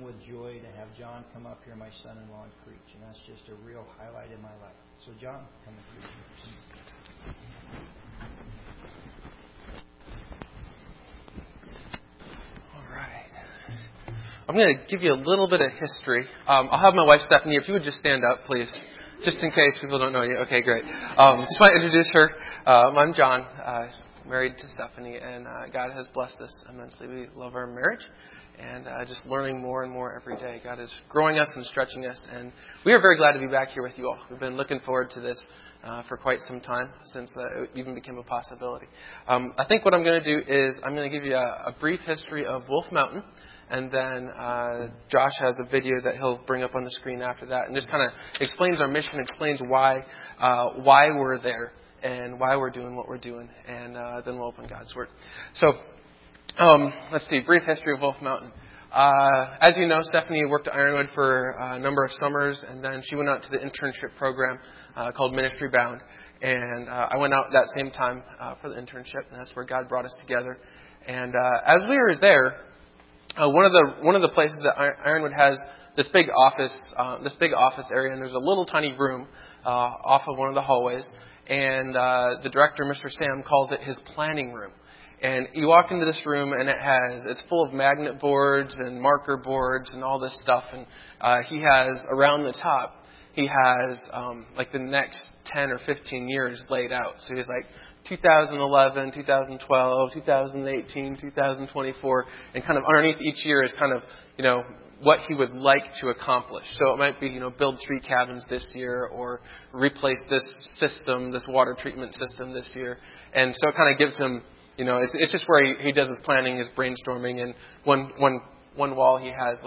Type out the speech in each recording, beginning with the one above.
with joy to have John come up here, my son-in-law, and preach. And that's just a real highlight in my life. So, John, come and preach. All right. I'm going to give you a little bit of history. I'll have my wife, Stephanie, if you would just stand up, please, just in case people don't know you. Okay, great. Just want to introduce her. I'm John, married to Stephanie, and God has blessed us immensely. We love our marriage, and just learning more and more every day. God is growing us and stretching us, and we are very glad to be back here with you all. We've been looking forward to this for quite some time, since it even became a possibility. I think what I'm going to do is I'm going to give you a brief history of Wolf Mountain, and then Josh has a video that he'll bring up on the screen after that, and just kind of explains our mission, explains why we're there, and why we're doing what we're doing, and then we'll open God's Word. So, let's see, brief history of Wolf Mountain. As you know, Stephanie worked at Ironwood for a number of summers, and then she went out to the internship program called Ministry Bound. And I went out that same time for the internship, and that's where God brought us together. And as we were there, one of the places that Ironwood has this big office area, and there's a little tiny room off of one of the hallways, and the director, Mr. Sam, calls it his planning room. And you walk into this room, and it's full of magnet boards and marker boards and all this stuff. And he has around the top, he has like the next 10 or 15 years laid out. So he's like 2011, 2012, 2018, 2024, and kind of underneath each year is kind of, what he would like to accomplish. So it might be, build 3 cabins this year, or replace this system, this water treatment system this year. And so it kind of gives him, it's just where he does his planning, his brainstorming, and one wall he has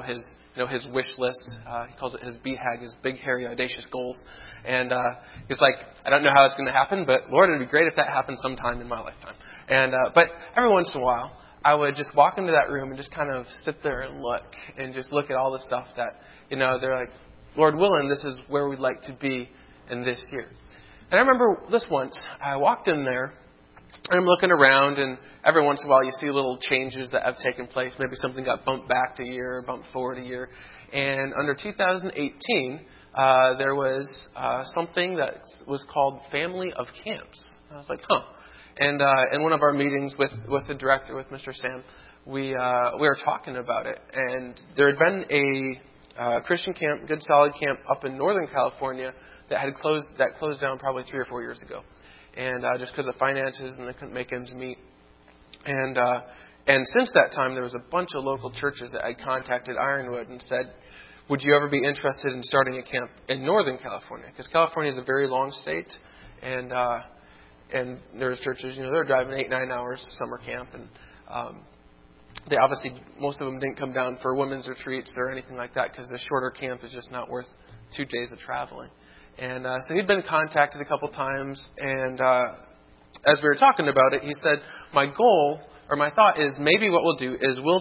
his wish list. He calls it his BHAG, his big, hairy, audacious goals. And he's like, I don't know how it's going to happen, but Lord, it'd be great if that happened sometime in my lifetime. And but every once in a while, I would just walk into that room and just kind of sit there and look at all the stuff that, they're like, Lord willing, this is where we'd like to be in this year. And I remember this once, I walked in there, and I'm looking around, and every once in a while you see little changes that have taken place. Maybe something got bumped back a year, bumped forward a year. And under 2018, there was something that was called Family of Camps. I was like, huh. And in one of our meetings with the director, with Mr. Sam, we were talking about it. And there had been a Christian camp, good solid camp up in Northern California that closed down probably 3 or 4 years ago. And just because of finances, and they couldn't make ends meet. And since that time, there was a bunch of local churches that had contacted Ironwood and said, would you ever be interested in starting a camp in Northern California? Because California is a very long state, and there's churches, they're driving 8-9 hours to summer camp, and they obviously, most of them didn't come down for women's retreats or anything like that, because the shorter camp is just not worth 2 days of traveling. And so he'd been contacted a couple times, and as we were talking about it, he said, my goal, or my thought is, maybe what we'll do is we'll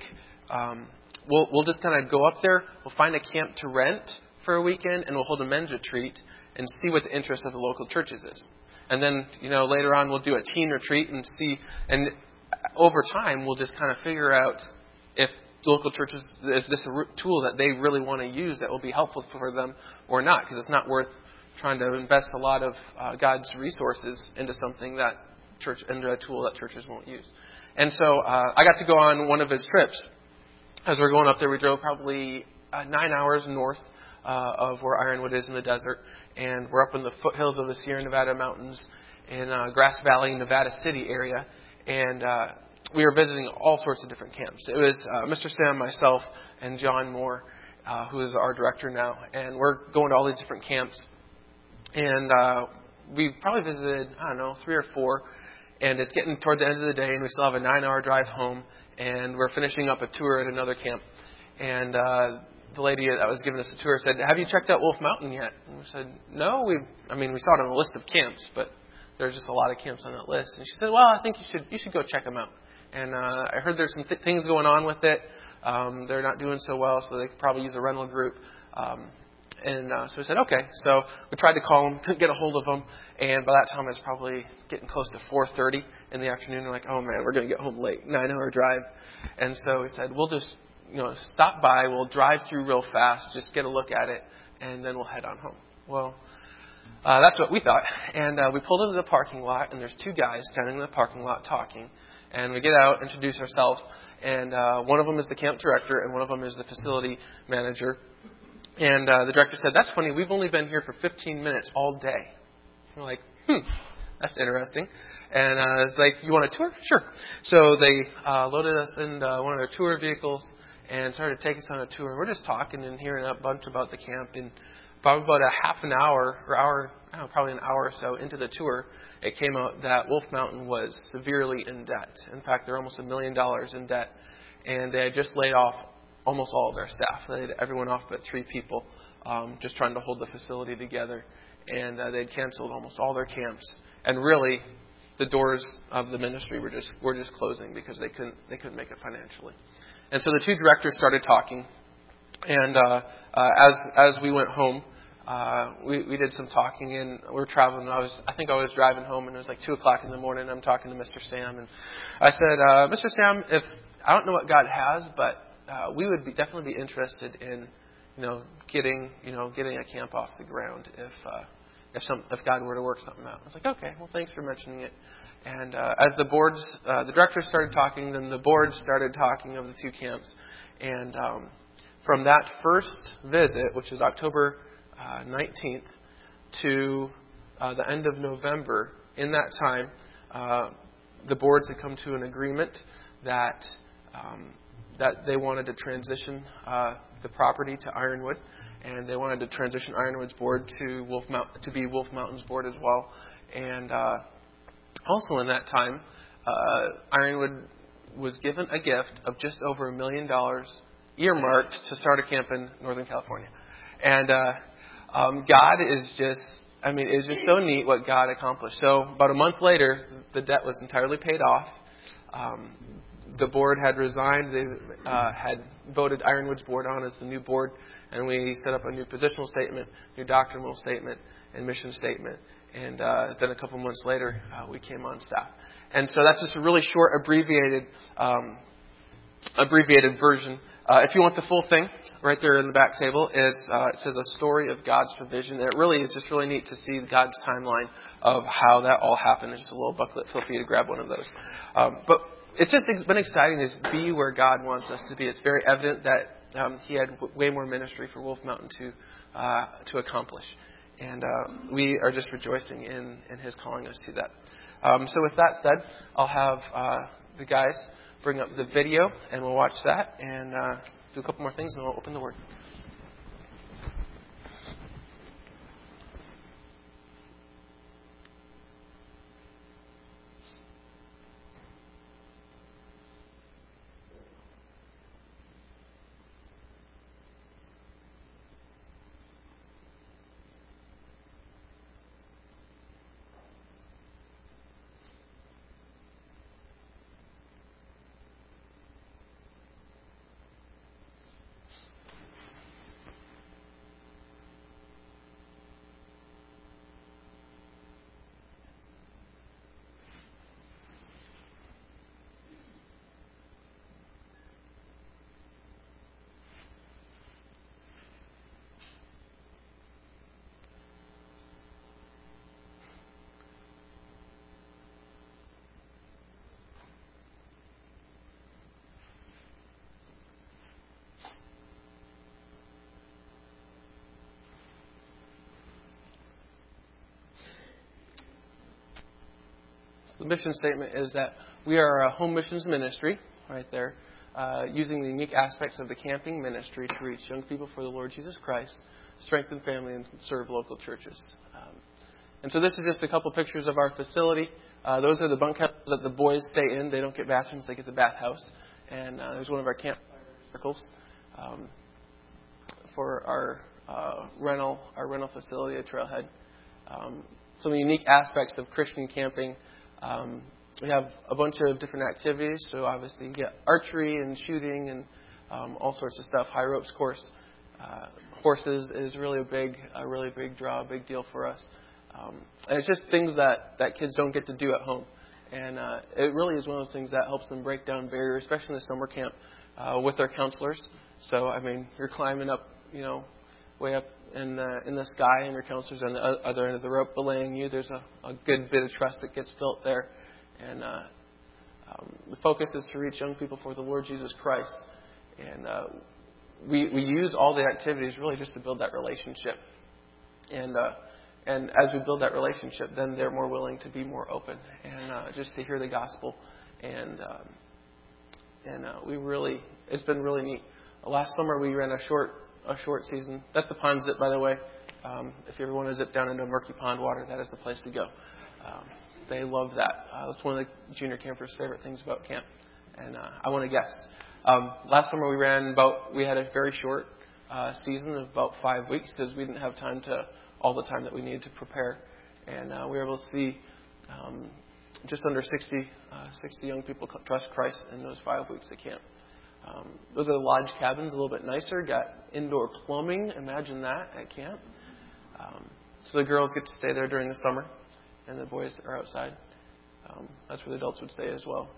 just kind of go up there, we'll find a camp to rent for a weekend, and we'll hold a men's retreat and see what the interest of the local churches is. And then, later on we'll do a teen retreat and see, and over time we'll just kind of figure out if local churches, is this a tool that they really want to use that will be helpful for them or not? Because it's not worth trying to invest a lot of God's resources into something into a tool that churches won't use. And so I got to go on one of his trips. As we're going up there, we drove probably 9 hours north of where Ironwood is in the desert, and we're up in the foothills of the Sierra Nevada mountains in Grass Valley, Nevada City area, and we were visiting all sorts of different camps. It was Mr. Sam, myself, and John Moore, who is our director now. And we're going to all these different camps. And we probably visited, 3 or 4. And it's getting toward the end of the day, and we still have a 9-hour drive home. And we're finishing up a tour at another camp. And the lady that was giving us the tour said, have you checked out Wolf Mountain yet? And we said, no. We saw it on a list of camps, but there's just a lot of camps on that list. And she said, well, I think you should go check them out. And I heard there's some things going on with it. They're not doing so well, so they could probably use a rental group. So we said, okay. So we tried to call them, couldn't get a hold of them. And by that time, it was probably getting close to 4:30 in the afternoon. We're like, oh, man, we're going to get home late, 9-hour drive. And so we said, we'll just stop by. We'll drive through real fast, just get a look at it, and then we'll head on home. Well, that's what we thought. And we pulled into the parking lot, and there's two guys standing in the parking lot talking. And we get out, introduce ourselves, and one of them is the camp director, and one of them is the facility manager. And the director said, "That's funny, we've only been here for 15 minutes all day." We're like, that's interesting. And it's like, "You want a tour?" "Sure." So they loaded us in one of their tour vehicles and started taking us on a tour. And we're just talking and hearing a bunch about the camp. And probably about a half an hour or hour, probably an hour or so into the tour, it came out that Wolf Mountain was severely in debt. In fact, they're almost $1 million in debt. And they had just laid off almost all of their staff. They had everyone off but 3 people, just trying to hold the facility together. And they'd canceled almost all their camps. And really, the doors of the ministry were just closing because they couldn't make it financially. And so the 2 directors started talking. And as we went home, we did some talking, and we were traveling. I think I was driving home, and it was like 2:00 in the morning. I'm talking to Mr. Sam, and I said, "Mr. Sam, I don't know what God has, but we would definitely be interested in, getting a camp off the ground if God were to work something out." I was like, "Okay, well, thanks for mentioning it." And as the directors started talking, then the board started talking of the 2 camps, and from that first visit, which was October 19th, to the end of November, in that time, the boards had come to an agreement that they wanted to transition the property to Ironwood, and they wanted to transition Ironwood's board to be Wolf Mountain's board as well. And also in that time, Ironwood was given a gift of just over $1 million earmarked to start a camp in Northern California. And God is it's just so neat what God accomplished. So about a month later, the debt was entirely paid off. The board had resigned. They had voted Ironwood's board on as the new board, and we set up a new positional statement, new doctrinal statement, and mission statement. And then a couple months later, we came on staff. And so that's just a really short, abbreviated version. If you want the full thing, right there in the back table, it says a story of God's provision. And it really is just really neat to see God's timeline of how that all happened. There's just a little booklet. Feel free to grab one of those. But it's been exciting to be where God wants us to be. It's very evident that He had way more ministry for Wolf Mountain to accomplish. And we are just rejoicing in His calling us to that. So with that said, I'll have the guys bring up the video, and we'll watch that and do a couple more things, and we'll open the Word. The mission statement is that we are a home missions ministry, right there, using the unique aspects of the camping ministry to reach young people for the Lord Jesus Christ, strengthen family, and serve local churches. And so this is just a couple pictures of our facility. Those are the bunkhouses that the boys stay in. They don't get bathrooms, they get the bathhouse. And there's one of our campfire circles for our rental facility at Trailhead. Some unique aspects of Christian camping. We have a bunch of different activities. So obviously you get archery and shooting and all sorts of stuff. High ropes course. Horses is really a really big draw, a big deal for us. And it's just things that kids don't get to do at home. And it really is one of those things that helps them break down barriers, especially in the summer camp. with our counselors. So, I mean, you're climbing up, way up in the sky, and your counselors on the other end of the rope belaying you. There's a good bit of trust that gets built there. And the focus is to reach young people for the Lord Jesus Christ. And we use all the activities really just to build that relationship. And as we build that relationship, then they're more willing to be more open and just to hear the gospel. And it's been really neat. Last summer we ran a short season. That's the pond zip, by the way. If you ever want to zip down into murky pond water, that is the place to go. They love that. That's one of the junior campers' favorite things about camp. And I want to guess. Last summer we had a very short season of about 5 weeks because we didn't have all the time that we needed to prepare. And we were able to see just under 60 young people trust Christ in those 5 weeks at camp. Those are the lodge cabins, a little bit nicer. Got indoor plumbing. Imagine that at camp. So the girls get to stay there during the summer, and the boys are outside. That's where the adults would stay as well.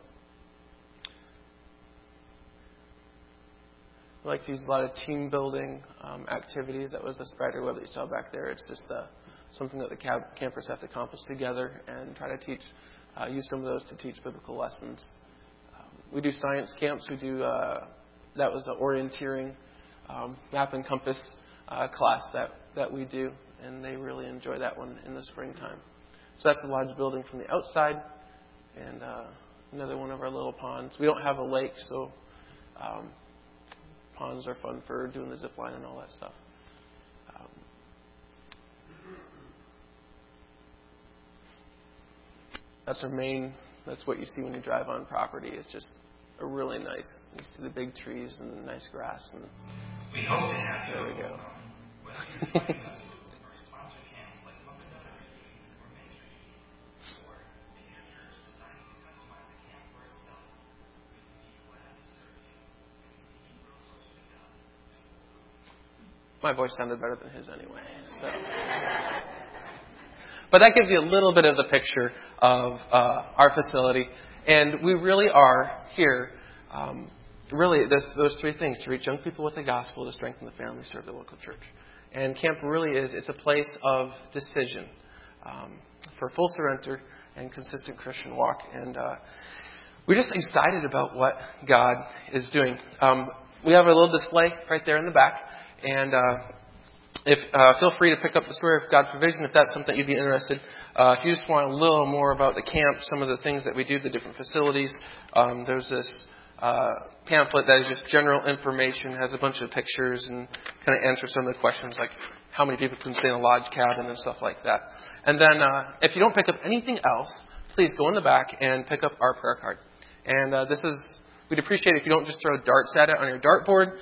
We like to use a lot of team building activities. That was the spider web that you saw back there. It's just something that the campers have to accomplish together and try to use some of those to teach biblical lessons. We do science camps. We do that was the orienteering map and compass class that we do, and they really enjoy that one in the springtime. So that's the lodge building from the outside, and another one of our little ponds. We don't have a lake, so ponds are fun for doing the zip line and all that stuff. That's what you see when you drive on property. It's just a really nice. You see the big trees and the nice grass. And we hope to have there we go. My voice sounded better than his anyway. So. But that gives you a little bit of the picture of our facility. And we really are here, those three things: to reach young people with the gospel, to strengthen the family, serve the local church. And camp really it's a place of decision for full surrender and consistent Christian walk. And we're just excited about what God is doing. We have a little display right there in the back. And feel free to pick up the story of God's provision if that's something you'd be interested. If you just want a little more about the camp, some of the things that we do, the different facilities, there's this pamphlet that is just general information, has a bunch of pictures and kind of answers some of the questions like how many people can stay in a lodge cabin and stuff like that. And then if you don't pick up anything else, please go in the back and pick up our prayer card. And we'd appreciate it if you don't just throw darts at it on your dartboard,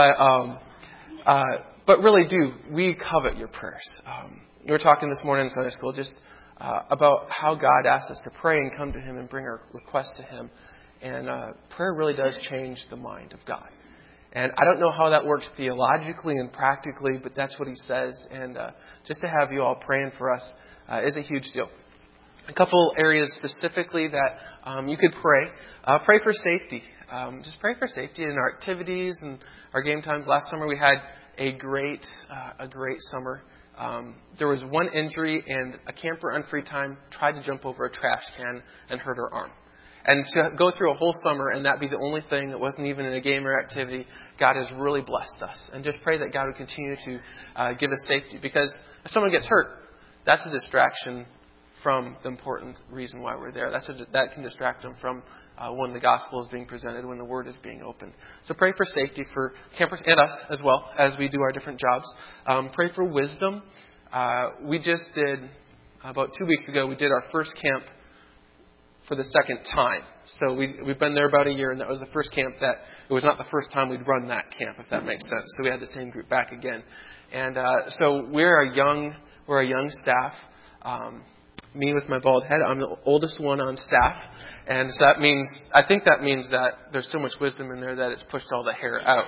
but really we covet your prayers. We were talking this morning in Sunday school just about how God asks us to pray and come to Him and bring our requests to Him. And prayer really does change the mind of God. And I don't know how that works theologically and practically, but that's what He says. And just to have you all praying for us is a huge deal. A couple areas specifically that you could pray. Pray for safety. Just pray for safety in our activities and our game times. Last summer we had a great summer. There was one injury, and a camper on free time tried to jump over a trash can and hurt her arm. And to go through a whole summer and that be the only thing that wasn't even in a game or activity, God has really blessed us. And just pray that God would continue to give us safety. Because if someone gets hurt, that's a distraction from the important reason why we're there. That can distract them from when the gospel is being presented, when the word is being opened. So pray for safety for campers and us as well as we do our different jobs. Pray for wisdom. We just did, about 2 weeks ago, we did our first camp for the second time. So we've been there about a year, and that was the first camp it was not the first time we'd run that camp, if that makes sense. So we had the same group back again. And so we're a young staff. Me with my bald head, I'm the oldest one on staff, and so I think that means that there's so much wisdom in there that it's pushed all the hair out.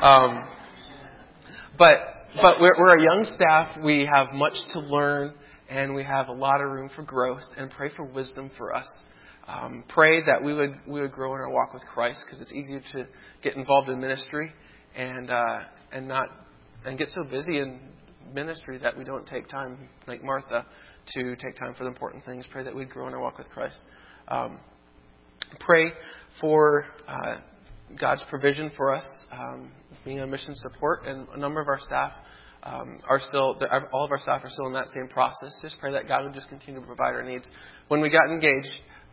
But we're a young staff. We have much to learn, and we have a lot of room for growth. And pray for wisdom for us. Pray that we would grow in our walk with Christ, because it's easier to get involved in ministry and get so busy in ministry that we don't take time, like Martha, to take time for the important things. Pray that we'd grow in our walk with Christ. Pray for God's provision for us, being on mission support, and a number of our staff all of our staff are still in that same process. Just pray that God would just continue to provide our needs. When we got engaged,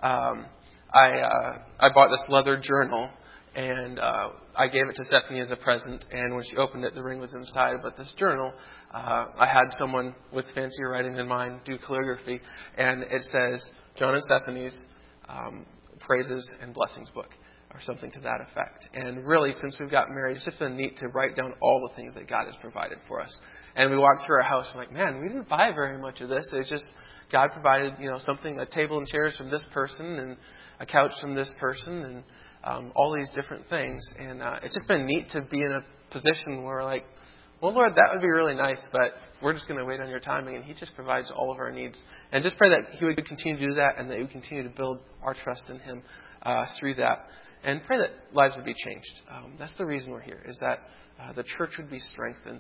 I bought this leather journal, and I gave it to Stephanie as a present. And when she opened it, the ring was inside. But this journal, I had someone with fancier writing than mine do calligraphy, and it says John and Stephanie's Praises and Blessings book, or something to that effect. And really, since we've gotten married, it's just been neat to write down all the things that God has provided for us. And we walked through our house and like, man, we didn't buy very much of this. It's just God provided, something, a table and chairs from this person, and a couch from this person, and all these different things. And it's just been neat to be in a position where we're like, well, Lord, that would be really nice, but we're just going to wait on your timing. And He just provides all of our needs. And just pray that He would continue to do that, and that we would continue to build our trust in Him through that. And pray that lives would be changed. That's the reason we're here, is that the church would be strengthened,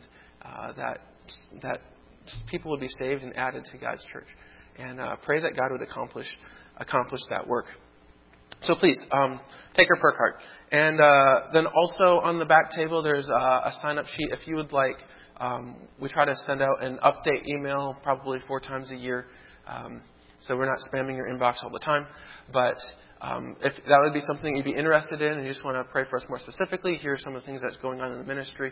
that people would be saved and added to God's church. And pray that God would accomplish that work. So please, take our prayer card. And then also on the back table, there's a sign-up sheet. If you would like, we try to send out an update email probably 4 times a year. So we're not spamming your inbox all the time. But if that would be something you'd be interested in and you just want to pray for us more specifically, here's some of the things that's going on in the ministry.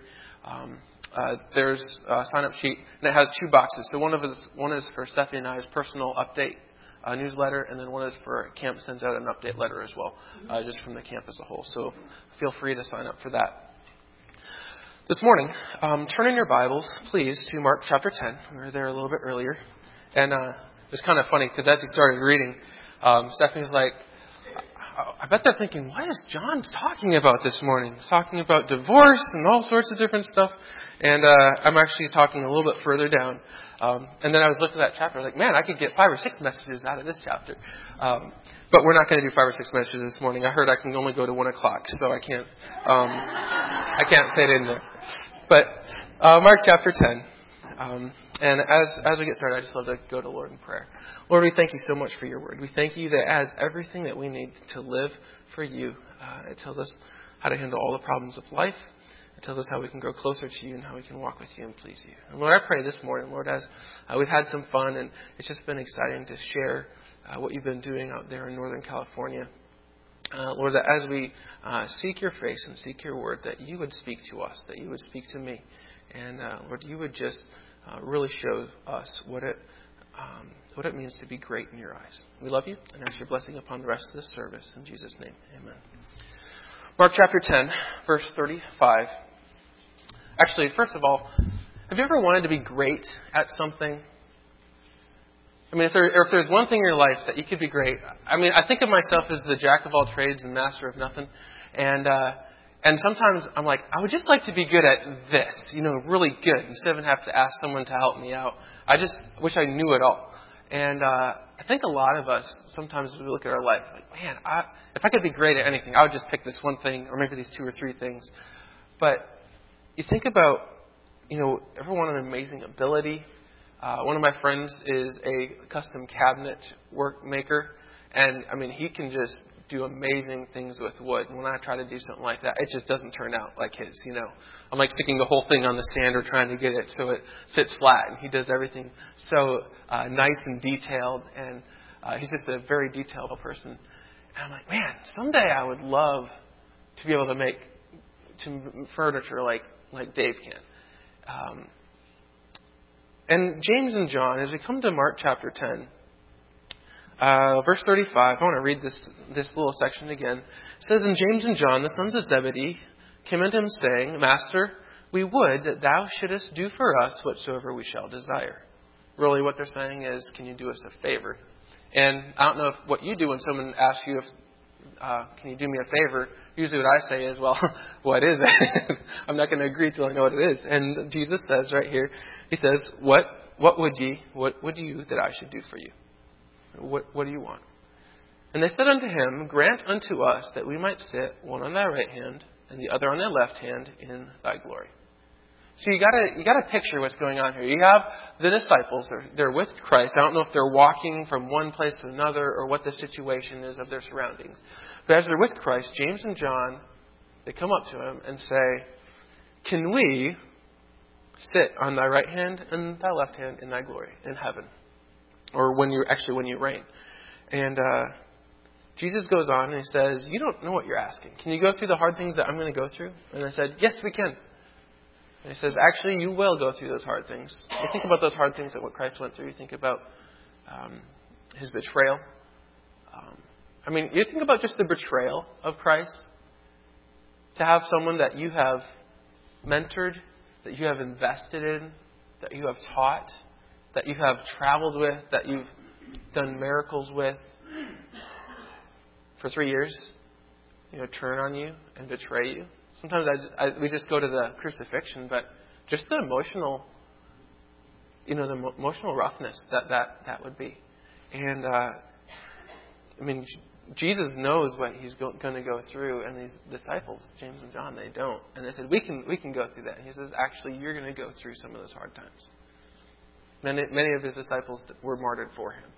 There's a sign-up sheet, and it has 2 boxes. So one is for Stephanie and I's personal update newsletter, and then one is for camp sends out an update letter as well, just from the camp as a whole. So feel free to sign up for that. This morning, turn in your Bibles, please, to Mark chapter 10. We were there a little bit earlier. And it's kind of funny, because as he started reading, Stephanie was like, I bet they're thinking, what is John talking about this morning? He's talking about divorce and all sorts of different stuff. And I'm actually talking a little bit further down. And then I was looking at that chapter, like, man, I could get 5 or 6 messages out of this chapter. But we're not going to do 5 or 6 messages this morning. I heard I can only go to 1 o'clock, so I can't fit in there. But Mark chapter 10. And as we get started, I just love to go to Lord in prayer. Lord, we thank you so much for your word. We thank you that it has everything that we need to live for you. It tells us how to handle all the problems of life. It tells us how we can grow closer to you and how we can walk with you and please you. And Lord, I pray this morning, Lord, as we've had some fun, and it's just been exciting to share what you've been doing out there in Northern California. Lord, that as we seek your face and seek your word, that you would speak to us, that you would speak to me. And Lord, you would just really show us what it means to be great in your eyes. We love you and ask your blessing upon the rest of this service. In Jesus' name, amen. Mark chapter 10, verse 35. Actually, first of all, have you ever wanted to be great at something? I mean, if there's one thing in your life that you could be great, I mean, I think of myself as the jack of all trades and master of nothing. And sometimes I'm like, I would just like to be good at this, really good, instead of having to ask someone to help me out. I just wish I knew it all. And I think a lot of us, sometimes we look at our life, like, man, if I could be great at anything, I would just pick this one thing, or maybe these 2 or 3 things. But you think about, everyone an amazing ability. One of my friends is a custom cabinet work maker. And, I mean, he can just do amazing things with wood. And when I try to do something like that, it just doesn't turn out like his, I'm like sticking the whole thing on the sander trying to get it so it sits flat. And he does everything so nice and detailed. And he's just a very detailed person. And I'm like, man, someday I would love to be able to make furniture like Dave can. And James and John, as we come to Mark chapter 10, verse 35, I want to read this little section again. It says, And James and John, the sons of Zebedee, came unto him, saying, Master, we would that thou shouldest do for us whatsoever we shall desire. Really what they're saying is, can you do us a favor? And I don't know what you do when someone asks you, can you do me a favor? Usually what I say is, well, what is it? I'm not going to agree till I know what it is. And Jesus says right here, he says, what would you that I should do for you? What do you want? And they said unto him, Grant unto us that we might sit, one on thy right hand, and the other on thy left hand, in thy glory. So you gotta picture what's going on here. You have the disciples, they're with Christ. I don't know if they're walking from one place to another or what the situation is of their surroundings. But as they're with Christ, James and John, they come up to him and say, Can we sit on thy right hand and thy left hand in thy glory in heaven? Or when you reign. And Jesus goes on and he says, You don't know what you're asking. Can you go through the hard things that I'm going to go through? And I said, Yes, we can. And he says, actually, you will go through those hard things. You think about those hard things that what Christ went through. You think about his betrayal. You think about just the betrayal of Christ. To have someone that you have mentored, that you have invested in, that you have taught, that you have traveled with, that you've done miracles with for 3 years, turn on you and betray you. Sometimes we just go to the crucifixion, but just the emotional, the emotional roughness that would be. And, Jesus knows what he's going to go through, and these disciples, James and John, they don't. And they said, we can go through that. And he says, actually, you're going to go through some of those hard times. Many of his disciples were martyred for him.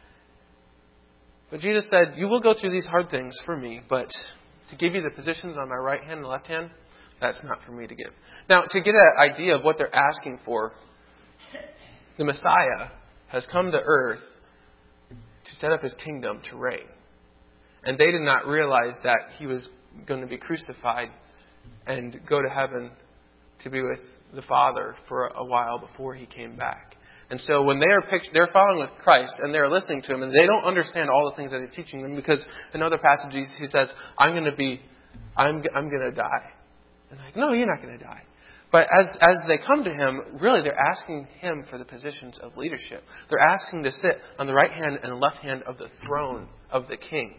But Jesus said, you will go through these hard things for me, but to give you the positions on my right hand and left hand, that's not for me to give. Now, to get an idea of what they're asking for, the Messiah has come to earth to set up his kingdom to reign. And they did not realize that he was going to be crucified and go to heaven to be with the Father for a while before he came back. And so when they're following with Christ and they're listening to him, and they don't understand all the things that he's teaching them, because in other passages he says, I'm going to die. And they're like, no, you're not going to die. But as they come to him, really they're asking him for the positions of leadership. They're asking to sit on the right hand and left hand of the throne of the king.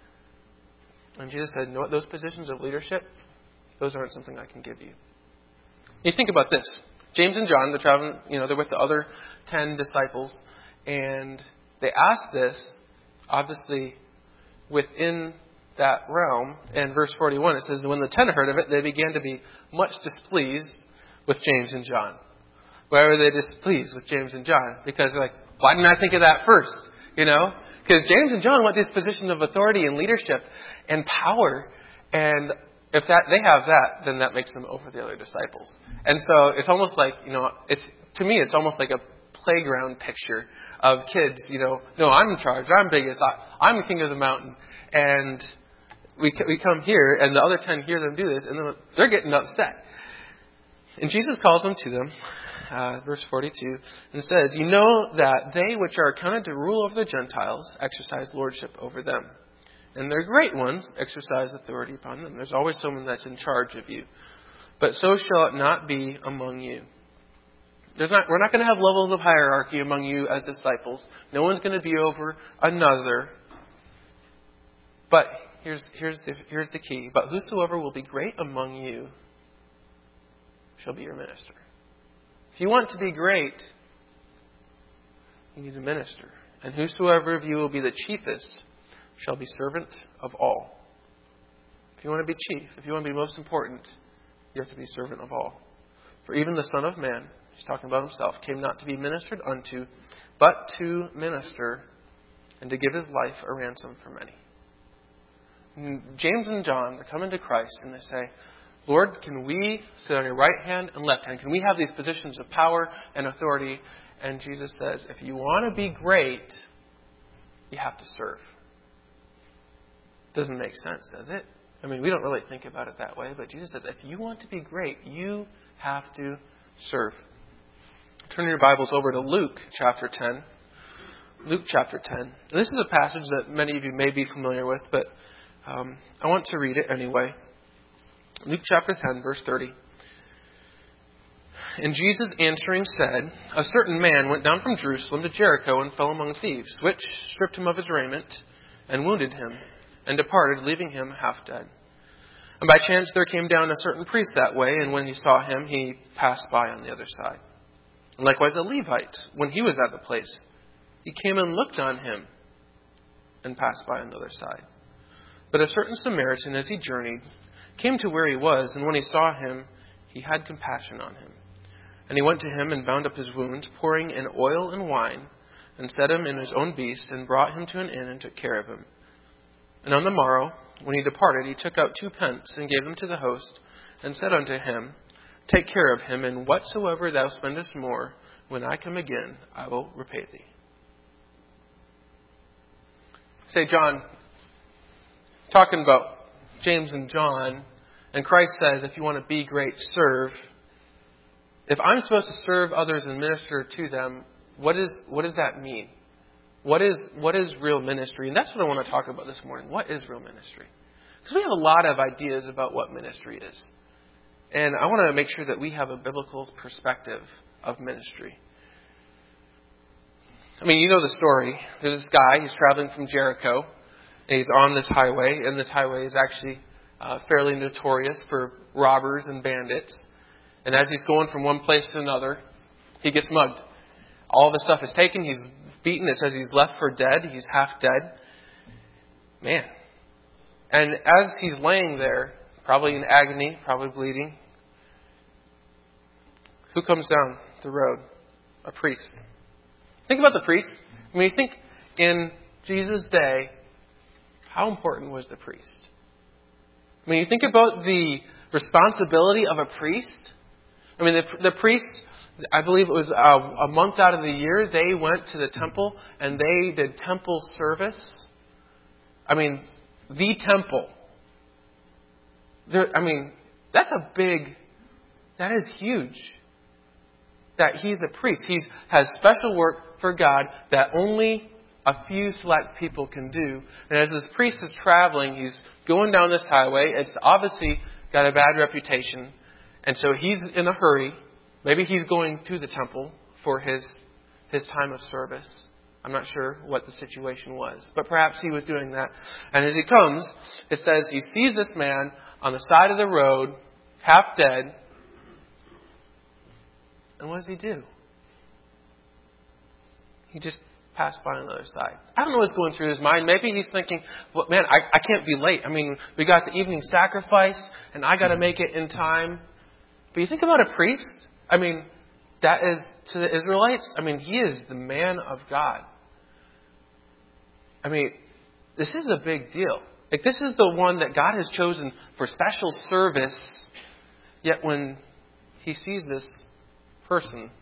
And Jesus said, no, those positions of leadership, those aren't something I can give you. You think about this. James and John, they're traveling, they're with the other 10 disciples, and they ask this, obviously, within that realm. In verse 41, it says, when the 10 heard of it, they began to be much displeased with James and John. Why were they displeased with James and John? Because they're like, why didn't I think of that first? Because James and John want this position of authority and leadership and power, and if they have that, then that makes them over the other disciples. And so it's almost like, to me, it's almost like a playground picture of kids, no, I'm in charge, I'm biggest, I'm the king of the mountain. And we come here, and the other 10 hear them do this, and then they're getting upset. And Jesus calls them to them, verse 42, and says, you know that they which are accounted to rule over the Gentiles exercise lordship over them. And their great ones exercise authority upon them. There's always someone that's in charge of you. But so shall it not be among you. We're not going to have levels of hierarchy among you as disciples. No one's going to be over another. But here's the key. But whosoever will be great among you shall be your minister. If you want to be great, you need to minister. And whosoever of you will be the chiefest shall be servant of all. If you want to be chief, if you want to be most important, you have to be servant of all. For even the Son of Man, he's talking about himself, came not to be ministered unto, but to minister and to give his life a ransom for many. And James and John are coming to Christ and they say, Lord, can we sit on your right hand and left hand? Can we have these positions of power and authority? And Jesus says, if you want to be great, you have to serve. Doesn't make sense, does it? We don't really think about it that way, but Jesus says, if you want to be great, you have to serve. Turn your Bibles over to Luke chapter 10. Luke chapter 10. And this is a passage that many of you may be familiar with, but I want to read it anyway. Luke chapter 10, verse 30. And Jesus answering said, a certain man went down from Jerusalem to Jericho and fell among thieves, which stripped him of his raiment and wounded him, and departed, leaving him half dead. And by chance there came down a certain priest that way, and when he saw him, he passed by on the other side. And likewise a Levite, when he was at the place, he came and looked on him. and passed by on the other side. But a certain Samaritan, as he journeyed, came to where he was, and when he saw him, he had compassion on him. And he went to him and bound up his wounds, pouring in oil and wine, and set him in his own beast, and brought him to an inn and took care of him. And on the morrow, when he departed, he took out 2 pence and gave them to the host, and said unto him, Take care of him, and whatsoever thou spendest more, when I come again, I will repay thee. Say, John, talking about James and John, and Christ says, if you want to be great, serve. If I'm supposed to serve others and minister to them, what does that mean? What is real ministry? And that's what I want to talk about this morning. What is real ministry? Because we have a lot of ideas about what ministry is. And I want to make sure that we have a biblical perspective of ministry. I mean, you know the story. There's this guy, he's traveling from Jericho, and he's on this highway, and this highway is actually fairly notorious for robbers and bandits. And as he's going from one place to another, he gets mugged. All of his stuff is taken. He's beaten. It says he's left for dead. He's half dead. Man. And as he's laying there, probably in agony, probably bleeding, who comes down the road? A priest. Think about the priest. I mean, you think in Jesus' day, how important was the priest? I mean, you think about the responsibility of a priest. I mean, the priest, I believe it was a month out of the year, they went to the temple and they did temple service. I mean, the temple. That is huge. That he's a priest. He has special work for God that only a few select people can do. And as this priest is traveling, he's going down this highway. It's obviously got a bad reputation. And so he's in a hurry. Maybe he's going to the temple for his time of service. I'm not sure what the situation was. But perhaps he was doing that. And as he comes, it says he sees this man on the side of the road, half dead. And what does he do? He just passed by on the other side. I don't know what's going through his mind. Maybe he's thinking, well, man, I can't be late. I mean, we got the evening sacrifice, and I got to make it in time. But you think about a priest. I mean, that is, to the Israelites, I mean, he is the man of God. I mean, this is a big deal. Like, this is the one that God has chosen for special service. Yet when he sees this person,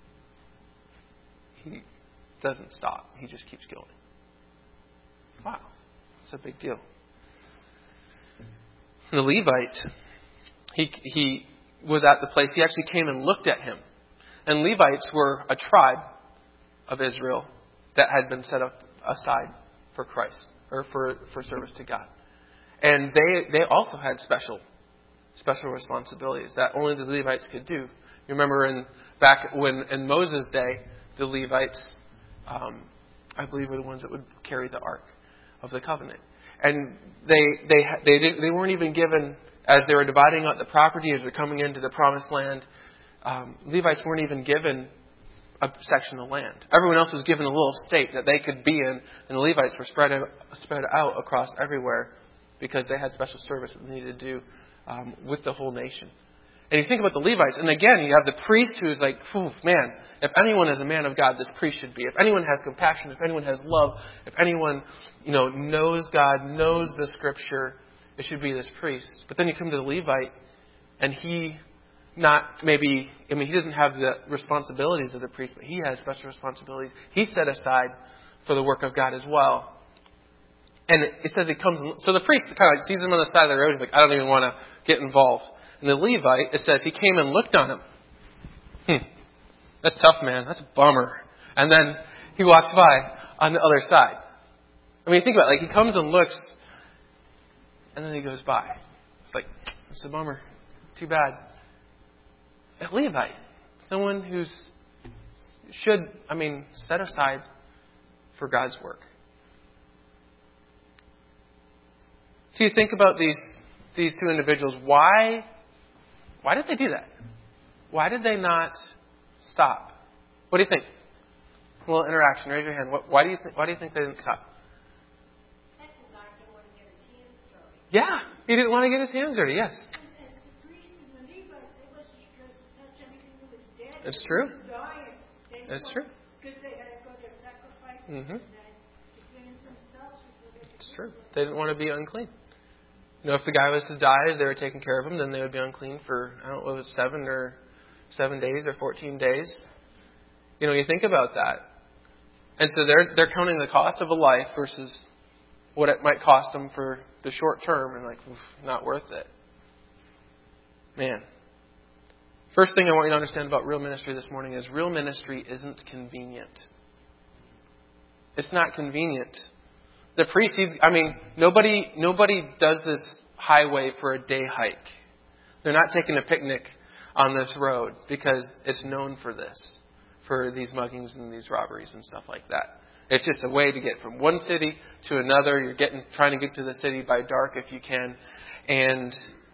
he doesn't stop. He just keeps going. Wow. It's a big deal. The Levite, he was at the place. He actually came and looked at him. And Levites were a tribe of Israel that had been set up aside for Christ, or for service to God. And they also had special responsibilities that only the Levites could do. You remember back in Moses' day, the Levites, I believe, were the ones that would carry the Ark of the Covenant. And they weren't even given, as they were dividing up the property, as they're coming into the Promised Land, Levites weren't even given a section of land. Everyone else was given a little state that they could be in, and the Levites were spread out across everywhere because they had special service that they needed to do with the whole nation. And you think about the Levites, and again, you have the priest who's like, man, if anyone is a man of God, this priest should be. If anyone has compassion, if anyone has love, if anyone, knows God, knows the Scripture, it should be this priest. But then you come to the Levite, and he doesn't have the responsibilities of the priest, but he has special responsibilities. He's set aside for the work of God as well. And it says he comes, so the priest kind of sees him on the side of the road. He's like, I don't even want to get involved. And the Levite, it says he came and looked on him. That's tough, man. That's a bummer. And then he walks by on the other side. I mean, think about it. Like, he comes and looks, and then he goes by. It's like, it's a bummer. Too bad. A Levite, someone who's set aside for God's work. So you think about these two individuals. Why did they do that? Why did they not stop? What do you think? A little interaction. Raise your hand. Why do you think they didn't stop? Yeah, he didn't want to get his hands dirty. Yes, As the priests and the Levites, they wasn't supposed to touch anything that was dead. it's true. It's true. Because they had to go to sacrifices Mm-hmm. and to cleanse themselves before they could It's do true. it. They didn't want to be unclean. You know, if the guy was to die, they were taking care of him, then they would be unclean for, I don't know, it was 7 days or 14 days. You know, you think about that. And so they're counting the cost of a life versus what it might cost them for the short term, and like, oof, not worth it. Man. First thing I want you to understand about real ministry this morning is real ministry isn't convenient. It's not convenient. The priest, nobody does this highway for a day hike. They're not taking a picnic on this road because it's known for this, for these muggings and these robberies and stuff like that. It's just a way to get from one city to another. You're trying to get to the city by dark if you can. And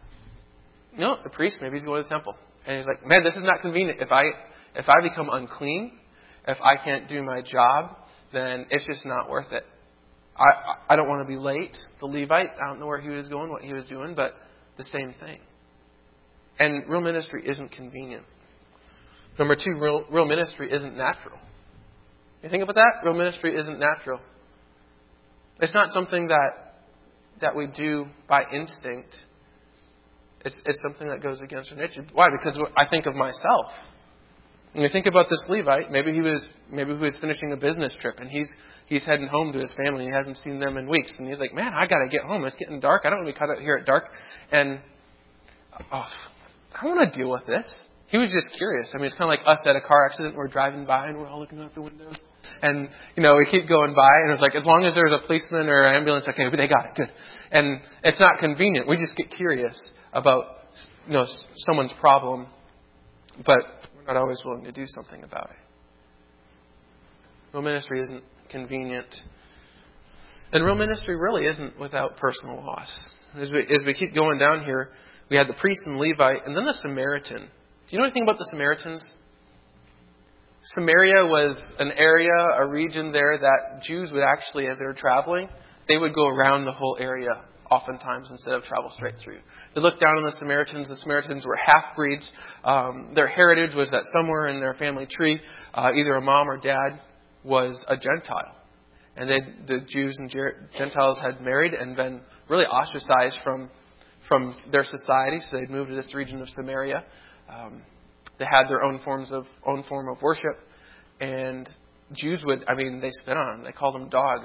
the priest, maybe he's going to the temple. And he's like, man, this is not convenient. If I become unclean, if I can't do my job, then it's just not worth it. I don't want to be late. The Levite, I don't know where he was going, what he was doing, but the same thing. And real ministry isn't convenient. Number 2, real ministry isn't natural. You think about that? Real ministry isn't natural. It's not something that we do by instinct. It's something that goes against our nature. Why? Because I think of myself. And you think about this Levite. Maybe he was finishing a business trip and he's heading home to his family. He hasn't seen them in weeks, and he's like, "Man, I got to get home. It's getting dark. I don't want to be caught out here at dark." And I don't want to deal with this. He was just curious. It's kind of like us at a car accident. We're driving by and we're all looking out the windows, and we keep going by, and it's like as long as there's a policeman or an ambulance, okay, they got it, good. And it's not convenient. We just get curious about someone's problem, but we're not always willing to do something about it. Real ministry isn't convenient. And real ministry really isn't without personal loss. As we keep going down here, we had the priest and Levite, and then the Samaritan. Do you know anything about the Samaritans? Samaria was an area, a region there that Jews would actually, as they were traveling, they would go around the whole area oftentimes instead of travel straight through. They looked down on the Samaritans. The Samaritans were half-breeds. Their heritage was that somewhere in their family tree, either a mom or dad was a Gentile. And the Jews and Gentiles had married and been really ostracized from their society, so they'd moved to this region of Samaria. They had their own form of worship, and Jews they spit on them. They called them dogs.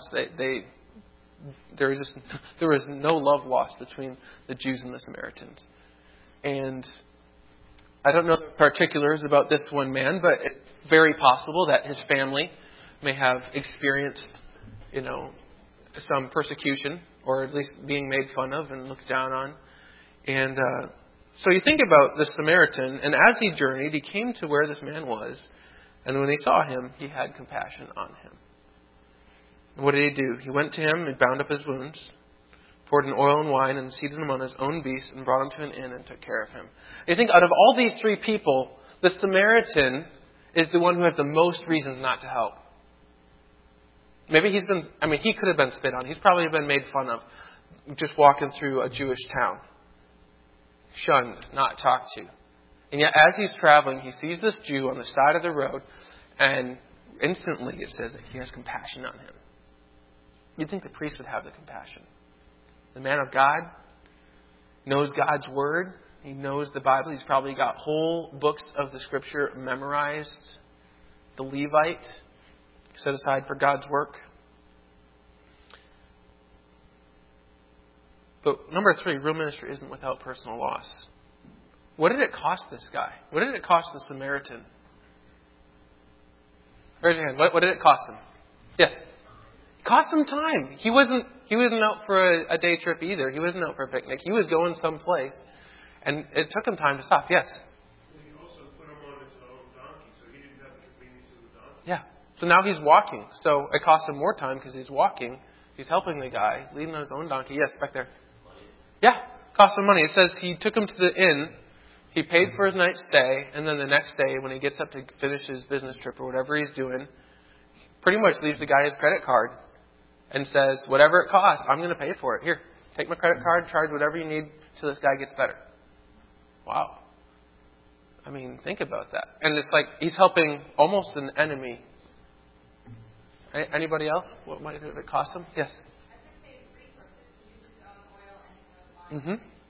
There was no love lost between the Jews and the Samaritans. And I don't know the particulars about this one man, but it's very possible that his family may have experienced, some persecution, or at least being made fun of and looked down on. And so you think about the Samaritan, and as he journeyed, he came to where this man was, and when he saw him, he had compassion on him. What did he do? He went to him and bound up his wounds, poured in oil and wine, and seated him on his own beast, and brought him to an inn and took care of him. You think out of all these 3 people, the Samaritan is the one who has the most reasons not to help. Maybe he could have been spit on. He's probably been made fun of just walking through a Jewish town. Shunned, not talked to. And yet as he's traveling, he sees this Jew on the side of the road, and instantly it says that he has compassion on him. You'd think the priest would have the compassion. The man of God knows God's Word. He knows the Bible. He's probably got whole books of the Scripture memorized. The Levite, set aside for God's work. But number 3, real ministry isn't without personal loss. What did it cost this guy? What did it cost the Samaritan? Raise your hand. What did it cost him? Yes. It cost him time. He wasn't out for a day trip either. He wasn't out for a picnic. He was going someplace. And it took him time to stop. Yes. He also put him on his own donkey, so he didn't have the convenience of the donkey. Yeah. So now he's walking. So it cost him more time because he's walking. He's helping the guy, leading on his own donkey. Yes, back there. Yeah, cost him money. It says he took him to the inn. He paid for his night's stay, and then the next day, when he gets up to finish his business trip or whatever he's doing, he pretty much leaves the guy his credit card and says, "Whatever it costs, I'm going to pay for it. Here, Take my credit card, charge whatever you need till this guy gets better. Wow. I mean, think about that. And it's like he's helping almost an enemy. Anybody else? What might it cost him? Yes. Mm-hmm.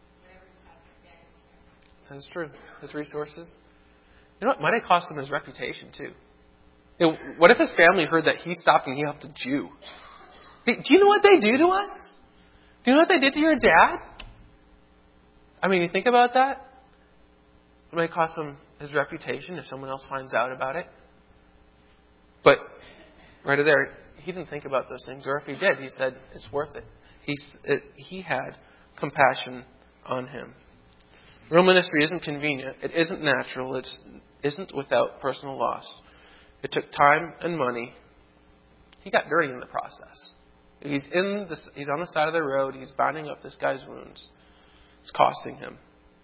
That's true. His resources. You know what? Might have cost him his reputation too. You know, what if his family heard that he stopped and he helped a Jew? Do you know what they do to us? Do you know what they did to your dad? I mean, you think about that? It might cost him his reputation if someone else finds out about it. But right there, he didn't think about those things. Or if he did, he said, it's worth it. He had compassion on him. Real ministry isn't convenient. It isn't natural. It isn't without personal loss. It took time and money. He got dirty in the process. He's on the side of the road. He's binding up this guy's wounds. It's costing him.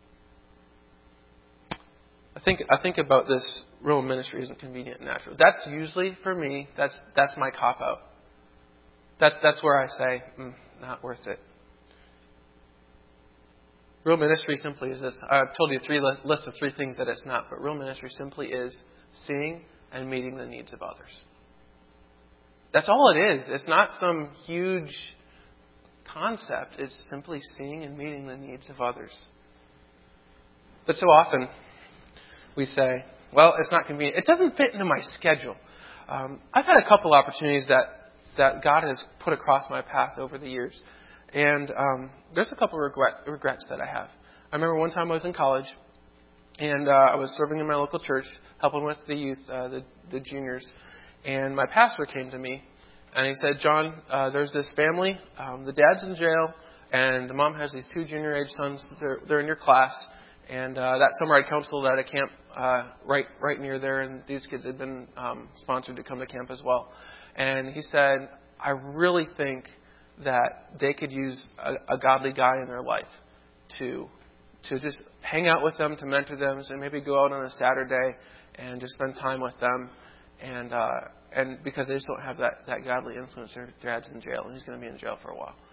I think about this. Real ministry isn't convenient and natural. That's usually for me. That's my cop out. That's where I say, not worth it. Real ministry simply is this. I've told you list of 3 things that it's not, but real ministry simply is seeing and meeting the needs of others. That's all it is. It's not some huge concept. It's simply seeing and meeting the needs of others. But so often we say, well, it's not convenient. It doesn't fit into my schedule. I've had a couple opportunities that God has put across my path over the years. And there's a couple of regrets that I have. I remember one time I was in college, and I was serving in my local church, helping with the youth, the juniors. And my pastor came to me, and he said, John, there's this family. The dad's in jail, and the mom has these 2 junior-age sons. They're in your class. And that summer I counseled at a camp right near there, and these kids had been sponsored to come to camp as well. And he said, I really think that they could use a godly guy in their life to just hang out with them, to mentor them, so maybe go out on a Saturday and just spend time with them. And because they just don't have that godly influence, their dad's in jail, and he's going to be in jail for a while.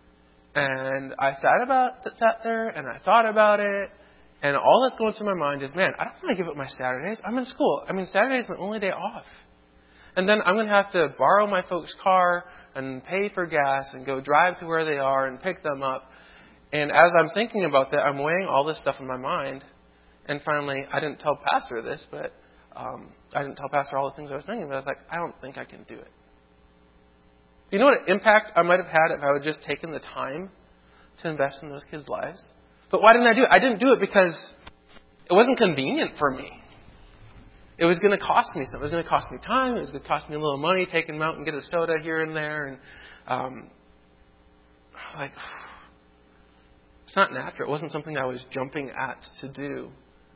And I sat there, and I thought about it, and all that's going through my mind is, man, I don't want to give up my Saturdays. I'm in school. I mean, Saturday is my only day off. And then I'm going to have to borrow my folks' car and pay for gas and go drive to where they are and pick them up. And as I'm thinking about that, I'm weighing all this stuff in my mind. And finally, I didn't tell Pastor this, but I didn't tell Pastor all the things I was thinking. But I was like, I don't think I can do it. You know what impact I might have had if I would just taken the time to invest in those kids' lives? But why didn't I do it? I didn't do it because it wasn't convenient for me. It was going to cost me something. It was going to cost me time. It was going to cost me a little money, taking them out and get a soda here and there. And I was like, it's not natural. It wasn't something I was jumping at to do.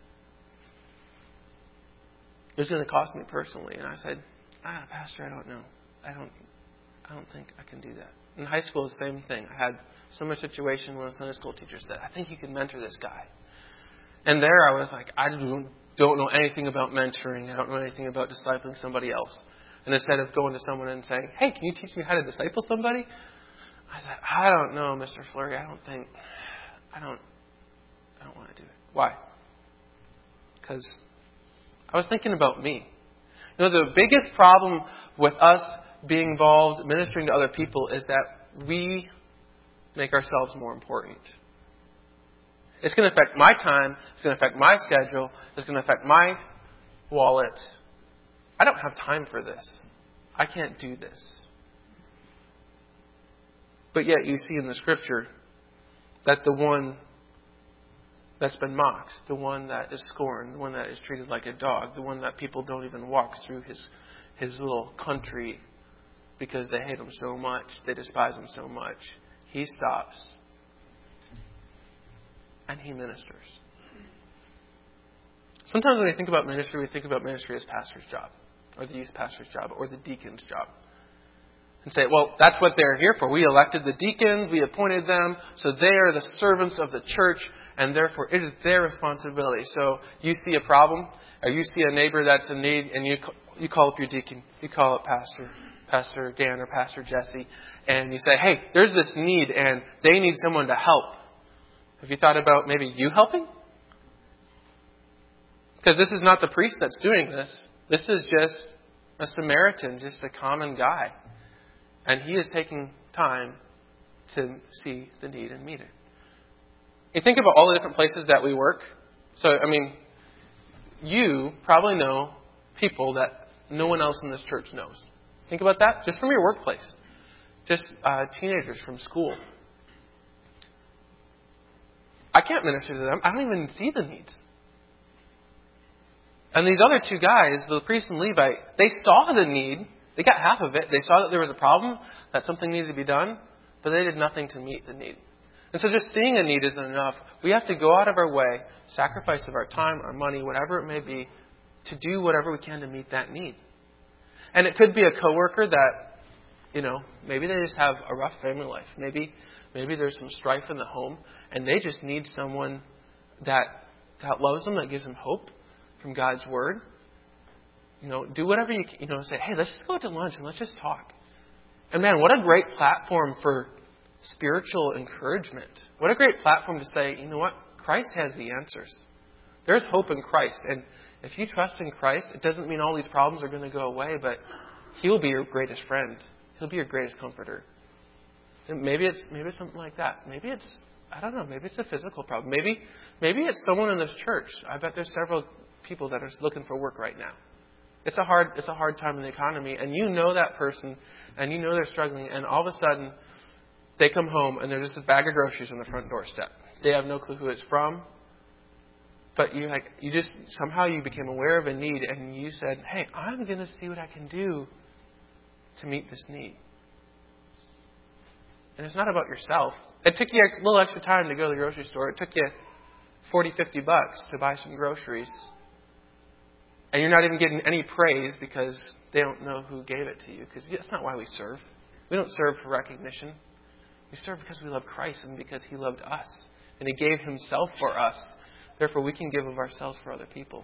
It was going to cost me personally. And I said, Pastor, I don't know. I don't think I can do that. In high school, the same thing. I had a similar situation when a Sunday school teacher said, I think you can mentor this guy. And there I was like, I don't know anything about mentoring. I don't know anything about discipling somebody else. And instead of going to someone and saying, hey, can you teach me how to disciple somebody? I said, I don't know, Mr. Fleury. I don't want to do it. Why? Because I was thinking about me. You know, the biggest problem with us being involved, ministering to other people, is that we make ourselves more important. It's going to affect my time. It's going to affect my schedule. It's going to affect my wallet. I don't have time for this. I can't do this. But yet you see in the Scripture that the one that's been mocked, the one that is scorned, the one that is treated like a dog, the one that people don't even walk through his little country because they hate him so much, they despise him so much, he stops and he ministers. Sometimes when we think about ministry as pastor's job, or the youth pastor's job, or the deacon's job. And say, well, that's what they're here for. We elected the deacons, we appointed them, so they are the servants of the church, and therefore it is their responsibility. So you see a problem, or you see a neighbor that's in need, and you call up your deacon, you call up pastor, Pastor Dan or Pastor Jesse, and you say, hey, there's this need and they need someone to help. Have you thought about maybe you helping? Because this is not the priest that's doing this. This is just a Samaritan, just a common guy. And he is taking time to see the need and meet it. You think about all the different places that we work. So, you probably know people that no one else in this church knows. Think about that just from your workplace. Just teenagers from school. I can't minister to them. I don't even see the needs. And these other two guys, the priest and Levite, they saw the need. They got half of it. They saw that there was a problem, that something needed to be done, but they did nothing to meet the need. And so just seeing a need isn't enough. We have to go out of our way, sacrifice of our time, our money, whatever it may be, to do whatever we can to meet that need. And it could be a coworker that, maybe they just have a rough family life. Maybe there's some strife in the home, and they just need someone that loves them, that gives them hope from God's Word. Do whatever you can. Say, hey, let's just go to lunch and let's just talk. And man, what a great platform for spiritual encouragement. What a great platform to say, you know what? Christ has the answers. There's hope in Christ. And if you trust in Christ, it doesn't mean all these problems are going to go away, but He'll be your greatest friend. He'll be your greatest comforter. And maybe it's something like that. Maybe it's a physical problem. Maybe it's someone in this church. I bet there's several people that are looking for work right now. It's a hard time in the economy, and you know that person, and you know they're struggling, and all of a sudden they come home and there's just a bag of groceries on the front doorstep. They have no clue who it's from, but you somehow you became aware of a need, and you said, "Hey, I'm going to see what I can do to meet this need." And it's not about yourself. It took you a little extra time to go to the grocery store. It took you $40, $50 to buy some groceries. And you're not even getting any praise because they don't know who gave it to you. Because that's not why we serve. We don't serve for recognition. We serve because we love Christ and because He loved us. And He gave Himself for us. Therefore, we can give of ourselves for other people.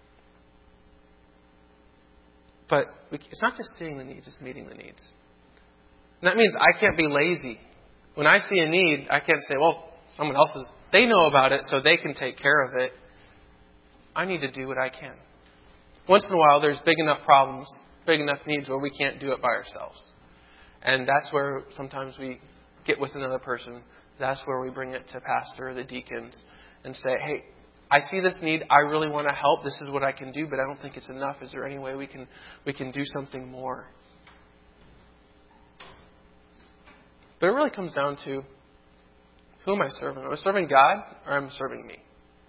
But it's not just seeing the needs, it's meeting the needs. And that means I can't be lazy. When I see a need, I can't say, well, someone else they know about it, so they can take care of it. I need to do what I can. Once in a while, there's big enough problems, big enough needs where we can't do it by ourselves. And that's where sometimes we get with another person. That's where we bring it to pastor or the deacons and say, hey, I see this need. I really want to help. This is what I can do, but I don't think it's enough. Is there any way we can do something more? But it really comes down to, who am I serving? Am I serving God or am I serving me?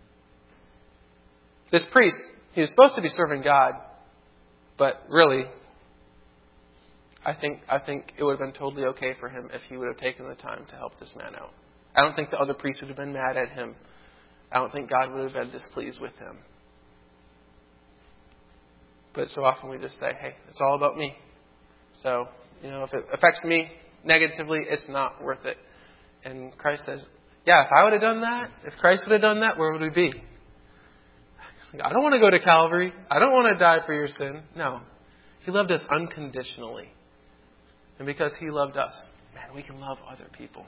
This priest, he was supposed to be serving God, but really, I think it would have been totally okay for him if he would have taken the time to help this man out. I don't think the other priests would have been mad at him. I don't think God would have been displeased with him. But so often we just say, hey, it's all about me. So, if it affects me negatively, it's not worth it. And Christ says, yeah, if I would have done that, if Christ would have done that, where would we be? I don't want to go to Calvary. I don't want to die for your sin. No. He loved us unconditionally. And because He loved us, man, we can love other people.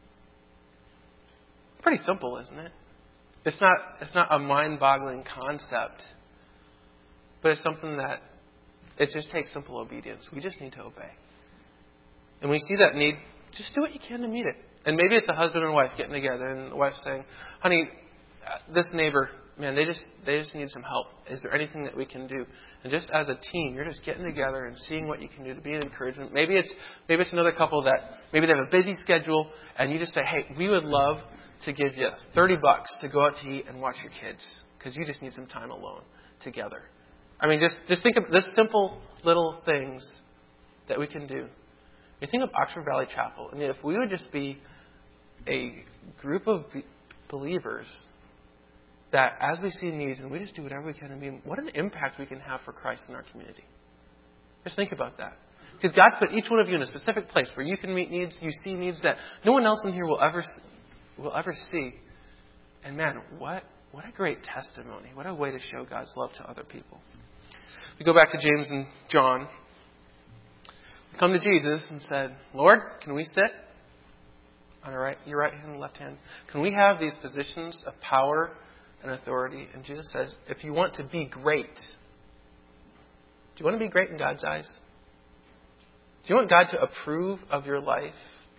Pretty simple, isn't it? It's not a mind-boggling concept. But it's something that it just takes simple obedience. We just need to obey. And when you see that need, just do what you can to meet it. And maybe it's a husband and wife getting together, and the wife's saying, honey, this neighbor, man, they just need some help. Is there anything that we can do? And just as a team, you're just getting together and seeing what you can do to be an encouragement. Maybe it's another couple that maybe they have a busy schedule, and you just say, hey, we would love to give you $30 to go out to eat and watch your kids because you just need some time alone together. I mean, just think of this simple little things that we can do. You think of Oxford Valley Chapel, and if we would just be a group of believers that as we see needs and we just do whatever we can to meet, what an impact we can have for Christ in our community. Just think about that. Because God's put each one of you in a specific place where you can meet needs, you see needs that no one else in here will ever see. And man, what a great testimony. What a way to show God's love to other people. We go back to James and John. come to Jesus and said, Lord, can we sit on your right hand and left hand? Can we have these positions of power and authority? And Jesus says, if you want to be great, do you want to be great in God's eyes? Do you want God to approve of your life?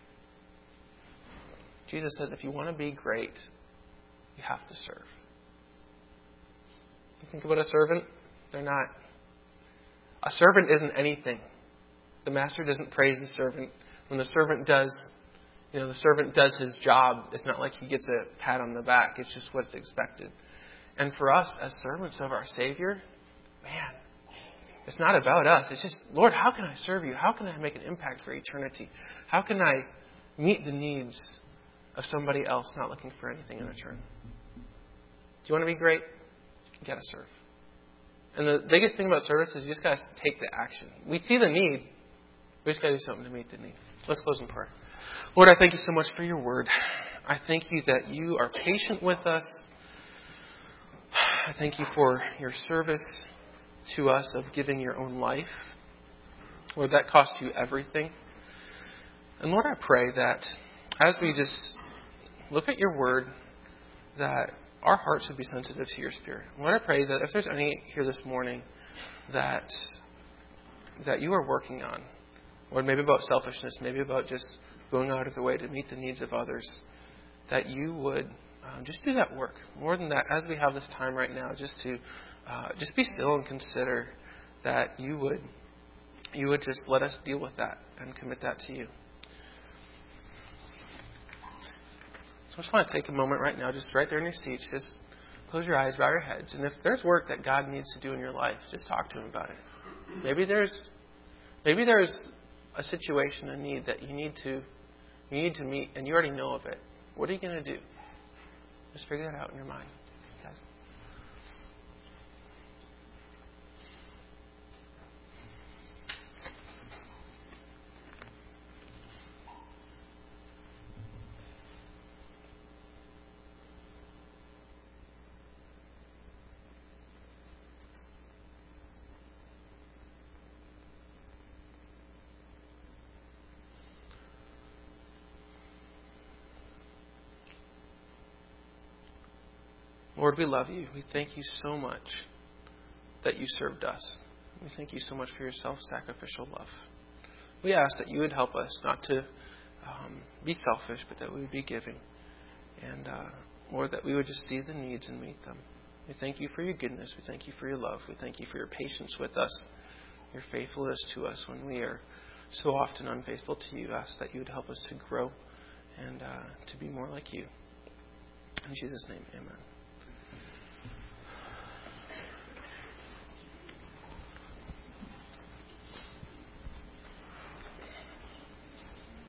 Jesus says, if you want to be great, you have to serve. You think about a servant, they're not. A servant isn't anything. The master doesn't praise the servant. When the servant does, the servant does his job. It's not like he gets a pat on the back. It's just what's expected. And for us, as servants of our Savior, man, it's not about us. It's just, Lord, how can I serve you? How can I make an impact for eternity? How can I meet the needs of somebody else not looking for anything in return? Do you want to be great? You got to serve. And the biggest thing about service is you just got to take the action. We see the need. We just got to do something to meet the need. Let's close in prayer. Lord, I thank you so much for your word. I thank you that you are patient with us. I thank you for your service to us of giving your own life. Lord, that cost you everything. And Lord, I pray that as we just look at your word, that our hearts would be sensitive to your Spirit. Lord, I pray that if there's any here this morning that you are working on, Lord, maybe about selfishness, maybe about just going out of the way to meet the needs of others, that you would just do that work. More than that, as we have this time right now, just to just be still and consider that you would just let us deal with that and commit that to you. So I just want to take a moment right now, just right there in your seats, just close your eyes, bow your heads. And if there's work that God needs to do in your life, just talk to Him about it. Maybe there's a situation, a need that you need to meet, and you already know of it. What are you going to do? Just figure that out in your mind, guys. Lord, we love you. We thank you so much that you served us. We thank you so much for your self-sacrificial love. We ask that you would help us not to be selfish, but that we would be giving. And Lord, that we would just see the needs and meet them. We thank you for your goodness. We thank you for your love. We thank you for your patience with us, your faithfulness to us when we are so often unfaithful to you. Ask that you would help us to grow and to be more like you. In Jesus' name, amen.